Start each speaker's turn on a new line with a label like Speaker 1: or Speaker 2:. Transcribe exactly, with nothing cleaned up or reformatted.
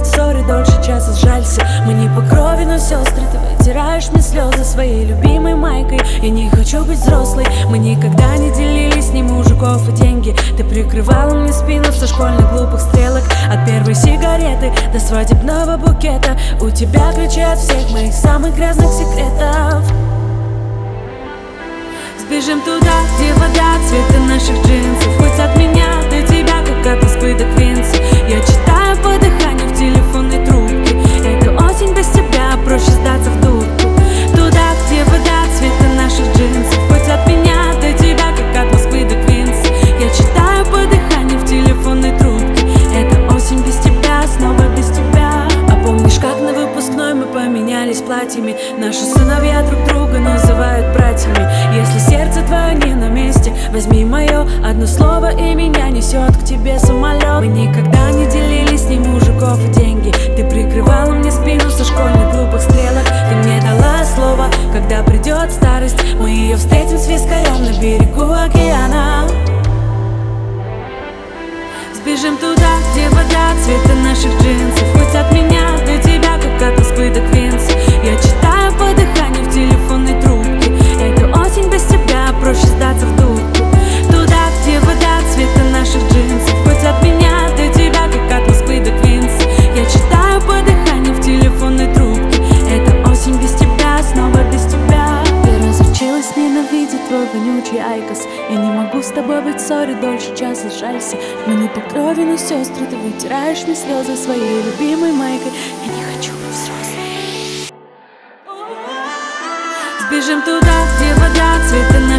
Speaker 1: быть в ссоре дольше часа, сжалься. Мы не по крови, но сестры. Ты вытираешь мне слезы своей любимой майкой. Я не хочу быть взрослой. Мы никогда не делились ни мужиков и деньги. Ты прикрывала мне спину со школьных глупых стрелок. От первой сигареты до свадебного букета. У тебя ключи от всех моих самых грязных секретов. Сбежим туда, где вода цвета наших джинсов. Хоть от меня до тебя, как от Москвы до Квинса. Я читаю по дыханию в телефонной трубке. Эта осень без тебя, проще сдаться в дурку. Туда, где вода цвета наших джинсов. Хоть от меня до тебя, как от Москвы до Квинса. Я читаю по дыханию в телефонной трубке. Эта осень без тебя, снова без тебя. А помнишь, как на выпускной мы поменялись платьями? Наши сыновья друг друга называют братьями. Если сердце твое не на месте, возьми мое одно слово, и меня несет к тебе самолет. Мы никогда не делились ни мужиков и деньги. Ты прикрывала мне спину со школьных глупых стрелок. Ты мне дала слово, когда придет старость, мы ее встретим с вискарем на берегу океана. Сбежим туда, где вода цвета наших джинсов. Хоть от меня до тебя, как от Москвы до Квинса. Я читаю по дыханию в телефонной трубке. Эту осень без тебя, проще сдаться в дурку. Туда, где вода цвета наших джинсов. Хоть от меня до тебя, как от Москвы до Квинса. Я читаю по дыханию в телефонной трубке. Эта осень без тебя, снова без тебя. Я разучилась ненавидеть твой вонючий айкос. Я не могу с тобой быть в ссоре дольше часа, сжалься. Мы не по крови, но сестры. Ты вытираешь мне слезы своей любимой майкой. Я не хочу быть взрослой. Сбежим туда, где вода цвета